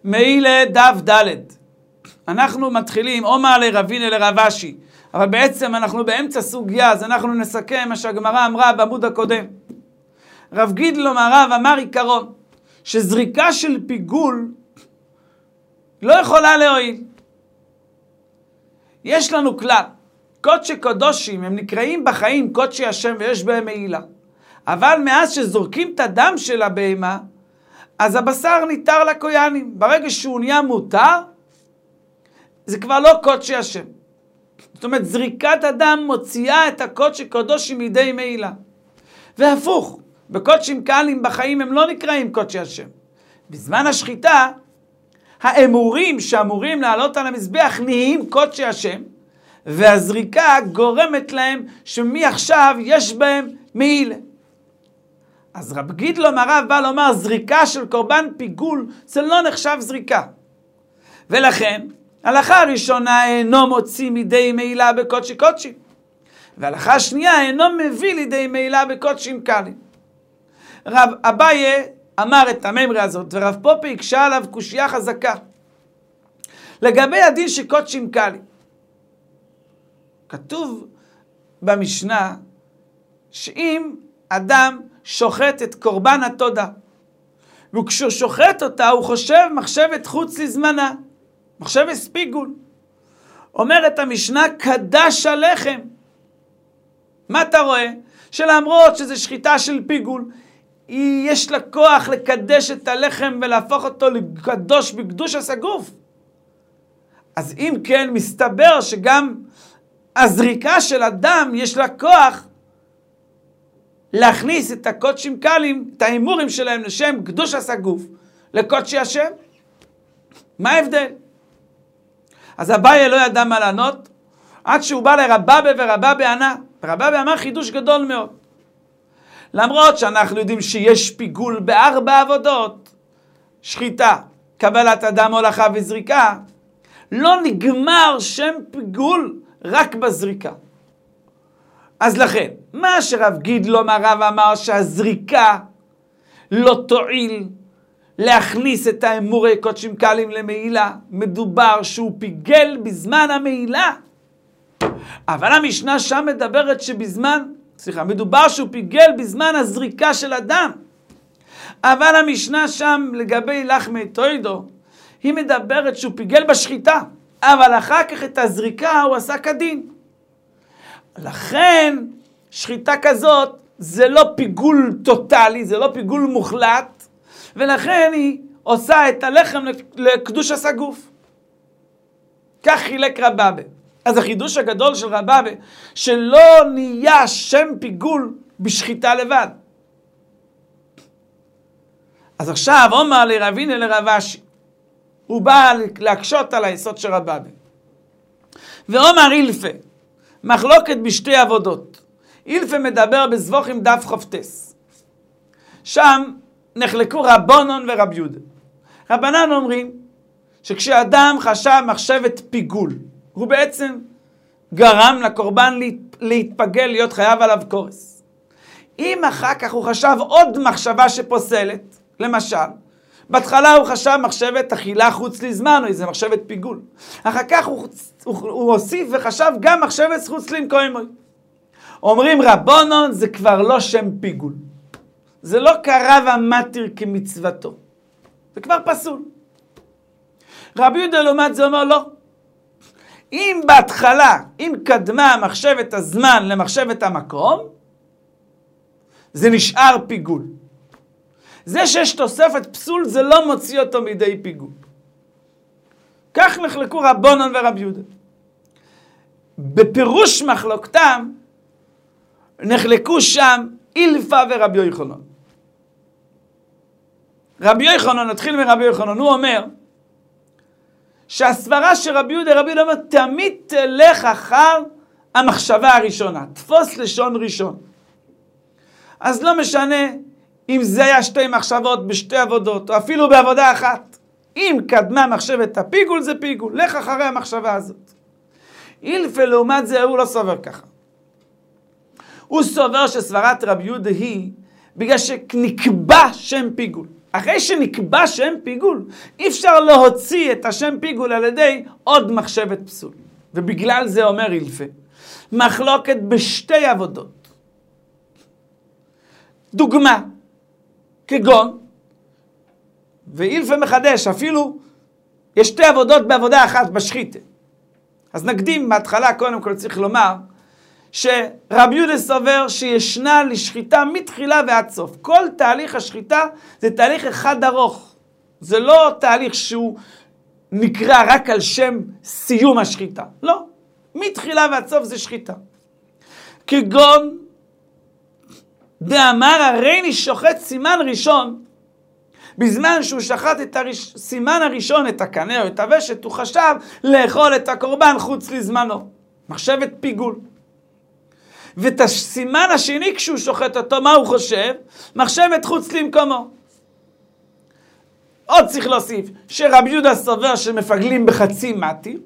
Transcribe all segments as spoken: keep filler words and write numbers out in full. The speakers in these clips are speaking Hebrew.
מעילה דף ד'. אנחנו מתחילים, אומר לרבינה לרב אשי, אבל בעצם אנחנו באמצע סוגיה, אז אנחנו נסכם מה שהגמרא אמרה בעמוד הקודם. רב גידלום הרב אמר עיקרון, שזריקה של פיגול לא יכולה להועיל. יש לנו כלל, קודשי קודשים הם נקראים בחיים קודשי השם ויש בהם מעילה. אבל מאז שזורקים את הדם של הבהמה, אז הבשר ניתר לקויאנים. ברגע שהוא נהיה מותר, זה כבר לא קודשי השם. זאת אומרת, זריקת הדם מוציאה את הקודשי קודשים מידי מעילה. והפוך, בקודשים קלים בחיים הם לא נקראים קודשי השם. בזמן השחיטה, האמורים שאמורים לעלות על המזבח נהיים קודשי השם, והזריקה גורמת להם שמעכשיו יש בהם מעילה. אז רב גידלום הרב בא לומר, זריקה של קורבן פיגול זה לא נחשב זריקה. ולכן, הלכה הראשונה אינו מוציא מידי מעילה בקודשי קודשים. והלכה השנייה אינו מביא לידי מעילה בקודשים קלים. רב אביי אמר את הממרה הזאת, ורב פופי הקשה עליו קושייה חזקה. לגבי הדין שקודשים קלים. כתוב במשנה, שאם אדם שוחט את קורבן התודה, וכשהוא שוחט אותה הוא חושב מחשבת חוץ לזמנה, מחשבת פיגול. אומרת המשנה, קדש הלחם. מה אתה רואה? שלמרות שזה שחיטה של פיגול, יש לה כוח לקדש את הלחם ולהפוך אותו לקדוש בקדוש הסגוף. אז אם כן, מסתבר שגם הזריקה של אדם יש לה כוח להכניס את הקודשים קלים, את האמורים שלהם לשם קדוש הסגוף, לקודשי השם. מה ההבדל? אז אביי לא ידע מה לענות, עד שהוא בא לרבבה ורבבה ענה. רבבה אמר חידוש גדול מאוד. למרות שאנחנו יודעים שיש פיגול בארבע עבודות, שחיטה, קבלת אדם, הולכה וזריקה, לא נגמר שם פיגול רק בזריקה. אז לכן, מה שרב גידלום הרב אמר שהזריקה לא תועיל להכניס את האמורי קודשים קלים למעילה, מדובר שהוא פיגל בזמן המעילה. אבל המשנה שם מדברת שבזמן, סליחה, מדובר שהוא פיגל בזמן הזריקה של אדם. אבל המשנה שם לגבי לחמי תוידו, היא מדברת שהוא פיגל בשחיטה, אבל אחר כך את הזריקה הוא עשה כדין. לכן שחיטה כזאת זה לא פיגול טוטלי, זה לא פיגול מוחלט, ולכן היא עושה את הלחם לקדוש הסגוף. כך חילק רבבה. אז החידוש הגדול של רבבה, שלא נהיה שם פיגול בשחיטה לבד. אז עכשיו אומר לרבינה לרב אשי, הוא בא להקשות על היסוד של רבבה. ואומר אילפה, מחלוקת בשתי עבודות. אילפה מדבר בזבוחים דף חופטס. שם נחלקו רבונון ורב יהודה. רבנן אומרים שכשאדם חשב מחשבת פיגול, הוא בעצם גרם לקורבן להתפגל, להיות חייב עליו קורס. אם אחר כך הוא חשב עוד מחשבה שפוסלת, למשל, בהתחלה הוא חשב מחשבת אכילה חוץ לזמן, או איזה מחשבת פיגול. אחר כך הוא, הוא, הוא הוסיף וחשב גם מחשבת חוץ למקוימוי. אומרים רבונון זה כבר לא שם פיגול. זה לא קרב המתיר כמצוותו. זה כבר פסול. רבי יהודה לעומת זה אומר לא. אם בהתחלה, אם קדמה מחשבת הזמן למחשבת המקום, זה נשאר פיגול. זה שיש תוספת פסול זה לא מוציא אותו מידי פיגול. כך נחלקו רבונון ורבי יהודה. בפירוש מחלוקתם נחלקו שם אילפה ורבי יוחנן. רבי יוחנן, נתחיל מרבי יוחנן, הוא אומר שהסברה של רבי יהודה, רבי יהודה אומר, תמיד תלך אחר המחשבה הראשונה, תפוס לשון ראשון. אז לא משנה אם זה היה שתי מחשבות בשתי עבודות, או אפילו בעבודה אחת. אם קדמה מחשבת הפיגול זה פיגול, לך אחרי המחשבה הזאת. אילפה לעומת זה הוא לא סובר ככה. הוא סובר שסברת רבי יהודה היא בגלל שנקבע שם פיגול. אחרי שנקבע שם פיגול, אי אפשר להוציא את השם פיגול על ידי עוד מחשבת פסול. ובגלל זה אומר אילפה, מחלוקת בשתי עבודות. דוגמה, כגון, ואילפה מחדש, אפילו יש שתי עבודות בעבודה אחת בשחיתה. אז נקדים בהתחלה, קודם כל צריך לומר, שרבי יהודה סובר שישנה לשחיטה מתחילה ועד סוף. כל תהליך השחיטה זה תהליך אחד ארוך. זה לא תהליך שהוא נקרא רק על שם סיום השחיטה. לא. מתחילה ועד סוף זה שחיטה. כגון דאמר הריני שוחט סימן ראשון, בזמן שהוא שחט את הסימן הראשון, את הקנה או את הוושת, הוא חשב לאכול את הקורבן חוץ לזמנו. מחשבת פיגול. ואת הסימן השני כשהוא שוחט אותו, מה הוא חושב? מחשבת חוץ למקומו. עוד צריך להוסיף, שרבי יהודה סובר שמפגלים בחצי מתי,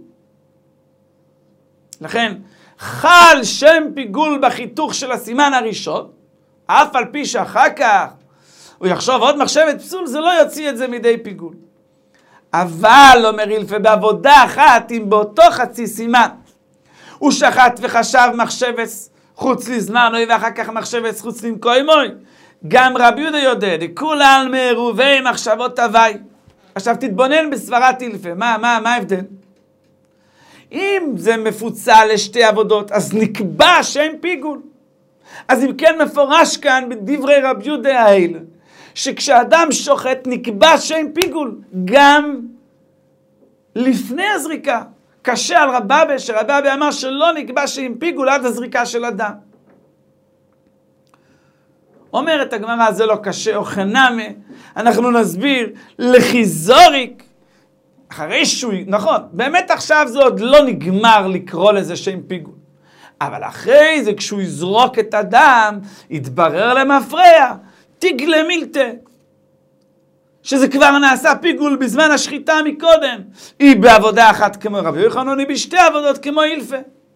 לכן חל שם פיגול בחיתוך של הסימן הראשון, אף על פי שאחר כך הוא יחשוב עוד מחשבת פסול, זה לא יוציא את זה מידי פיגול. אבל, אומר אילפה, בעבודה אחת, אם באותו חצי סימן, הוא שחט וחשב מחשבת חוץ לזמן, ואחר כך מחשבת חוץ למקוימוי, גם רבי יהודה יודע, דכולן מעירובי מחשבות הווי. עכשיו תתבונן בסברת אילפה, מה, מה, מה ההבדל? אם זה מפוצל לשתי עבודות, אז נקבע שם פיגול. אז אם כן מפורש כאן בדברי רבי יהודה האלה, שכשאדם שוחט נקבע שם פיגול, גם לפני הזריקה. קשה על רבבה, שרבבה אמר שלא נקבע שם פיגול עד הזריקה של אדם. אומרת הגמרא, זה לא קשה, או חנמה, אנחנו נסביר, לחיזוריק, אחרי שהוא, נכון, באמת עכשיו זה עוד לא נגמר לקרוא לזה שם פיגול. אבל אחרי זה, כשהוא יזרוק את הדם, יתברר למפרע, תיגלה מילתה. שזה כבר נעשה פיגול בזמן השחיטה מקודם. היא בעבודה אחת כמו רבי יוחנן, היא בשתי עבודות כמו אילפה.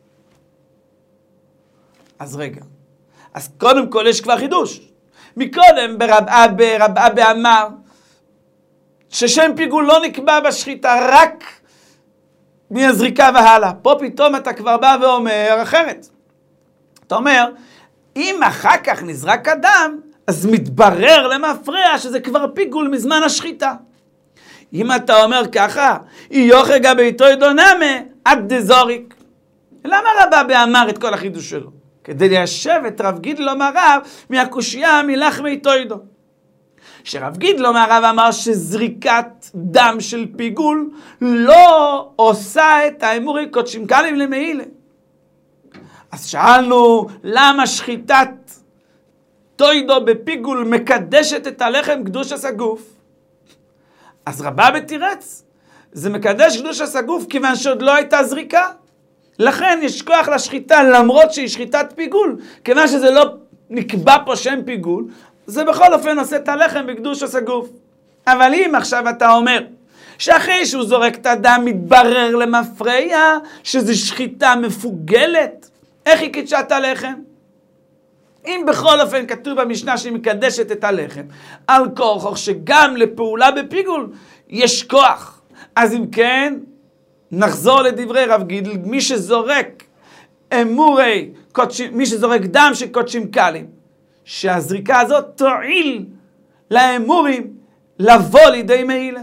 אז רגע. אז קודם כל יש כבר חידוש. מקודם ברב אבא, רב אבא אמר, ששם פיגול לא נקבע בשחיטה, רק מהזריקה והלאה. פה פתאום אתה כבר בא ואומר אחרת. אתה אומר, אם אחר כך נזרק הדם, אז מתברר למפרע שזה כבר פיגול מזמן השחיטה. אם אתה אומר ככה, יוכי גבי תוידו נמה עד דזוריק. למה רב אבא אמר את כל החידוש שלו? כדי ליישב את רב גידלו מהרב מהקושייה מלחמי תוידו. שרב גידלו מהרב אמר שזריקת דם של פיגול לא עושה את האמורי קודשים קלים למעילה. אז שאלנו למה שחיטת תוידו בפיגול מקדשת את הלחם קדוש הסגוף. אז רבה בתירץ, זה מקדש קדוש הסגוף כיוון שעוד לא הייתה זריקה. לכן יש כוח לשחיטה למרות שהיא שחיטת פיגול. כיוון שזה לא נקבע פה שם פיגול, זה בכל אופן עושה את הלחם בקדוש הסגוף. אבל אם עכשיו אתה אומר שאחרי שהוא זורק את הדם מתברר למפרע שזה שחיטה מפוגלת, איך היא קידשה את הלחם? אם בכל אופן כתוב במשנה שהיא מקדשת את הלחם, על כורחו שגם לפעולה בפיגול יש כוח. אז אם כן, נחזור לדברי רב גידל, מי שזורק אמורי, קודשים, מי שזורק דם של קודשים קלים, שהזריקה הזאת תועיל לאמורים לבוא לידי מעילה.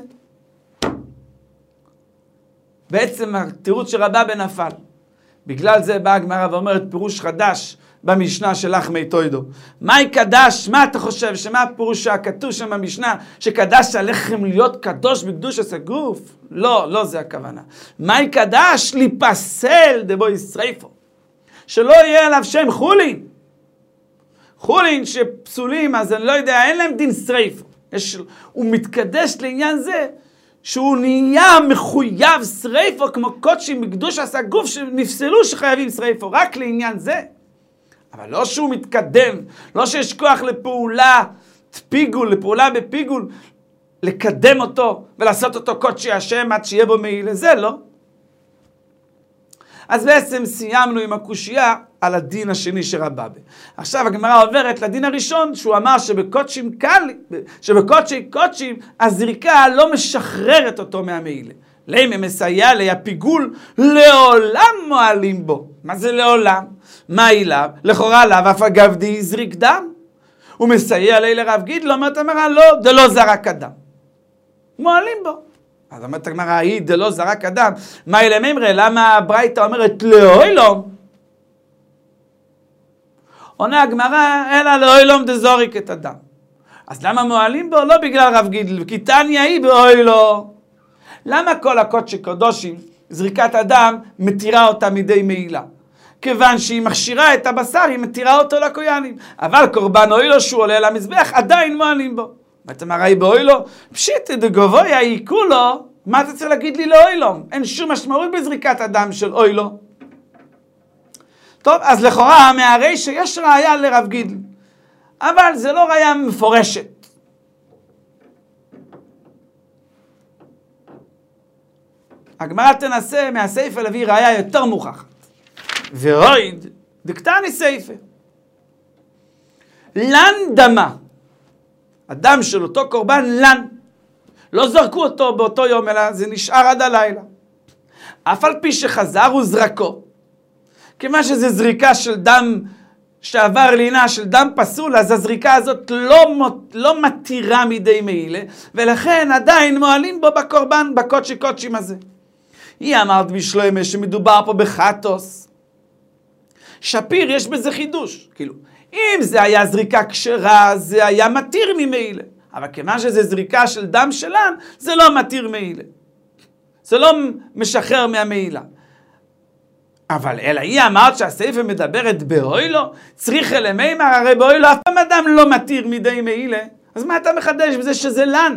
בעצם התירוץ של רבה בנפל. בגלל זה באה הגמרא ואומרת פירוש חדש במשנה של לחמי תוידו. מהי קדש? מה אתה חושב? שמה הפירוש הכתוב שם במשנה? שקדש הלחם להיות קדוש בקדוש הסגוף? לא, לא זה הכוונה. מהי קדש? להיפסל דבו ישרפו. שלא יהיה עליו שם חולין. חולין שפסולים, אז אני לא יודע, אין להם דין שריפו. יש, הוא מתקדש לעניין זה שהוא נהיה מחויב שריפו כמו קודשים בקדוש הסגוף שנפסלו שחייבים שריפו, רק לעניין זה. אבל לא שהוא מתקדם, לא שיש כוח לפעולה פיגול, לפעולה בפיגול, לקדם אותו ולעשות אותו קודשי השם עד שיהיה בו מעילה, זה לא. אז בעצם סיימנו עם הקושייה על הדין השני של רבבה. עכשיו הגמרא עוברת לדין הראשון, שהוא אמר שבקודשים קל, שבקודשי קודשים הזריקה לא משחררת אותו מהמעילה. למה מסייע לי הפיגול לעולם מועלים בו. מה זה לעולם? מה אליו? לכאורה לאו אף אגב די זריק דם. הוא מסייע לי לרב גידל, אומרת הגמרא לא, דלא זרק אדם. מועלים בו. אז אומרת הגמרא, היא דלא זרק אדם. מה אלה ממרא? למה הברייתא אומרת לאוילום? עונה הגמרא, אלא לאוילום דזוריק את אדם. אז למה מועלים בו? לא בגלל רב גידל, כי תניא היא באוילו. למה כל הקודשי קודשים, זריקת אדם, מתירה אותה מידי מעילה? כיוון שהיא מכשירה את הבשר, היא מתירה אותו לכוינים. אבל קורבן אוילו שהוא עולה למזבח, עדיין מועלים בו. ואתה מראי באוילו, פשיט דגבוי העיקו לו, מה אתה צריך להגיד לי לאוילום? אין שום משמעות בזריקת אדם של אוילו. טוב, אז לכאורה, מהרי שיש ראיה לרב גידל. אבל זה לא ראיה מפורשת. הגמרא תנסה מהסייפה להביא ראיה יותר מוכחת. ואויד, דקטני סייפה. לן דמה. הדם של אותו קורבן לן. לא זרקו אותו באותו יום, אלא זה נשאר עד הלילה. אף על פי שחזר הוא זרקו. כיוון שזה זריקה של דם שעבר לינה, של דם פסול, אז הזריקה הזאת לא, לא מתירה מידי מעילה, ולכן עדיין מועלים בו בקורבן, בקודשי קודשים הזה. היא אמרת בשלמה שמדובר פה בחטוס. שפיר יש בזה חידוש. כאילו, אם זה היה זריקה כשרה, זה היה מתיר ממעילה. אבל כיוון שזה זריקה של דם שלן, זה לא מתיר מעילה. זה לא משחרר מהמעילה. אבל אלא היא אמרת שהסייפה מדברת באוילו, צריך אלמימר, הרי באוילו אף פעם אדם לא מתיר מידי מעילה. אז מה אתה מחדש בזה שזה לן?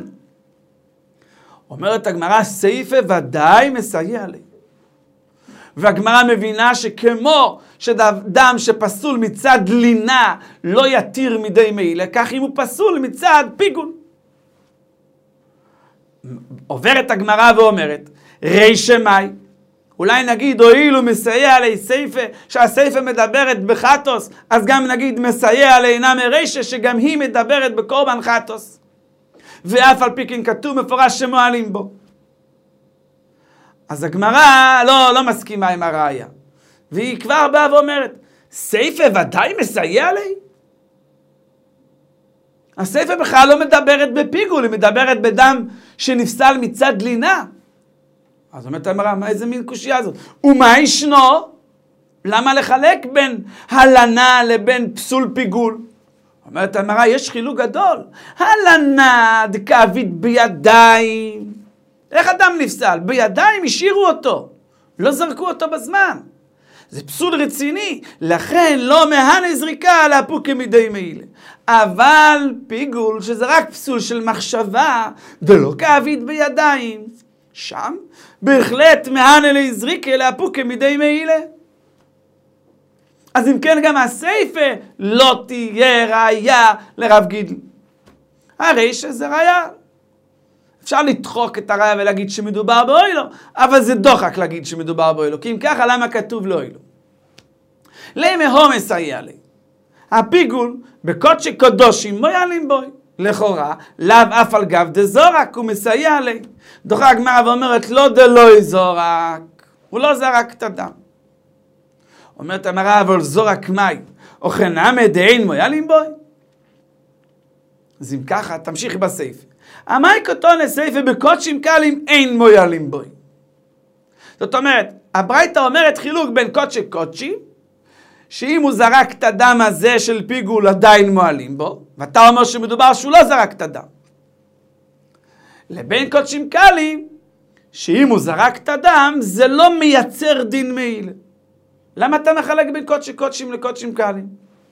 אומרת הגמרא, סייפה ודאי מסייע לי. והגמרא מבינה שכמו שדם שפסול מצד לינה לא יתיר מידי מעילה, כך אם הוא פסול מצד פיגול. עוברת הגמרא ואומרת, רישא מאי, אולי נגיד הואיל מסייע לי סייפה, שהסייפה מדברת בחטוס, אז גם נגיד מסייע לעינה מרישא, שגם היא מדברת בקורבן חטוס. ואף על פי כן כתוב מפורש שמועלים בו. אז הגמרא לא, לא מסכימה עם הראיה. והיא כבר באה ואומרת, סייפה ודאי מסייע לי? הסייפה בכלל לא מדברת בפיגול, היא מדברת בדם שנפסל מצד לינה. אז אומרת הגמרא, מה איזה מין קושייה הזאת? ומה ישנו? למה לחלק בין הלנה לבין פסול פיגול? אומרת הגמרא, יש חילוק גדול. הלנה דכאבית בידיים. איך אדם נפסל? בידיים השאירו אותו. לא זרקו אותו בזמן. זה פסול רציני. לכן לא מהנה זריקה להפוק כמידי מעילה. אבל פיגול, שזה רק פסול של מחשבה, ולא כאבית בידיים. שם בהחלט מהנה להזריקה להפוק כמידי מעילה. אז אם כן גם הסייפה לא תהיה ראיה לרב גידל. הרי שזה ראיה. אפשר לדחוק את הראיה ולהגיד שמדובר באוילו, אבל זה דוחק להגיד שמדובר באוילו. כי אם ככה, למה כתוב לאוילו? למה הו מסייע לי? הפיגול בקודשי קודשים מועלים בוי. לכאורה, לאו אף על גב דזורק הוא מסייע לי. דוחה הגמרא ואומרת, לא דלא זורק. הוא לא זרק את הדם. אומרת המראה, אבל זורק מי, או חנמה דאין מועלים בוי. אז אם ככה, תמשיכי בסייפה. המאי קוטון לסייפה בקודשים קלים אין מועלים בוי. זאת אומרת, הברייתא אומרת חילוק בין קודשי קודשים, שאם הוא זרק את הדם הזה של פיגול עדיין מועלים בו, ואתה אומר שמדובר שהוא לא זרק את הדם. לבין קודשים קלים, שאם הוא זרק את הדם, זה לא מייצר דין מעילה. למה אתה מחלק בין קודשי קודשים לקודשים קלים?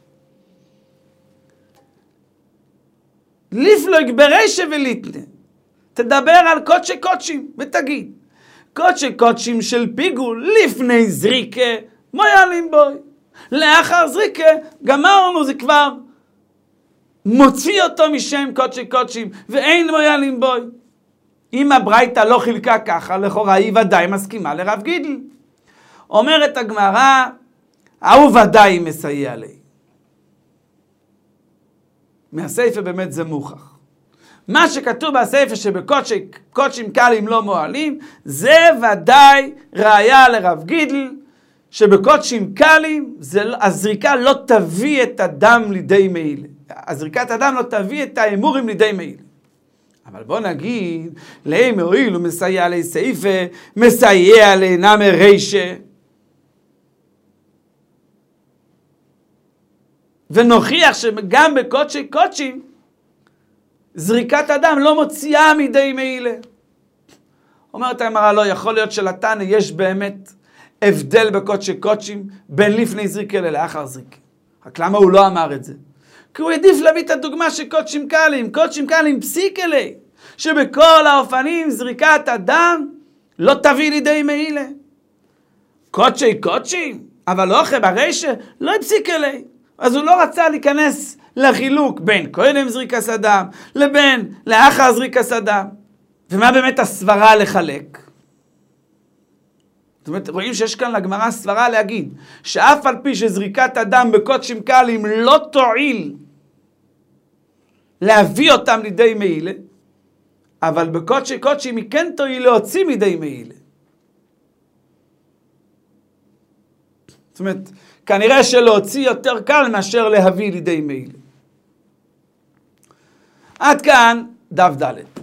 לפלוג ברישא וליטנה. תדבר על קודשי קודשים ותגיד. קודשי קודשים של פיגול לפני זריקה מועלים בוי. לאחר זריקה גמרנו, זה כבר מוציא אותו משם קודשי קודשים ואין מועלים בוי. אם הברייתא לא חילקה ככה, לכאורה היא ודאי מסכימה לרב גידל. אומרת הגמרא, ההוא ודאי מסייע לי. מהספר באמת זה מוכח. מה שכתוב בספר שבקודשים קלים לא מועלים, זה ודאי ראיה לרב גידל, שבקודשים קלים הזריקה לא תביא את הדם לידי מעילה. הזריקת הדם לא תביא את האמורים לידי מעילה. אבל בוא נגיד, לאי מועיל הוא מסייע לי סעיפה, מסייע לי נמי רישה. ונוכיח שגם בקודשי קודשים, זריקת הדם לא מוציאה מידי מעילה. אומרת הגמרא, לא יכול להיות שלתנא יש באמת הבדל בקודשי קודשים בין לפני זריקה ללאחר זריקה. רק למה הוא לא אמר את זה? כי הוא העדיף להביא את הדוגמה של קודשים קלים, קודשים קלים פסיק אלי, שבכל האופנים זריקת הדם לא תביא לידי מעילה. קודשי קודשים, אבל לא אחרי ברישה, לא הפסיק אלי. אז הוא לא רצה להיכנס לחילוק בין קודם זריקת הדם לבין לאחר זריקת הדם. ומה באמת הסברה לחלק? זאת אומרת, רואים שיש כאן לגמרא סברה להגיד, שאף על פי שזריקת הדם בקודשים קלים לא תועיל להביא אותם לידי מעילה, אבל בקודשי קודשים היא כן תועיל להוציא מידי מעילה. זאת אומרת, כנראה שלהוציא יותר קל מאשר להביא לידי מעילה. עד כאן דף ד'.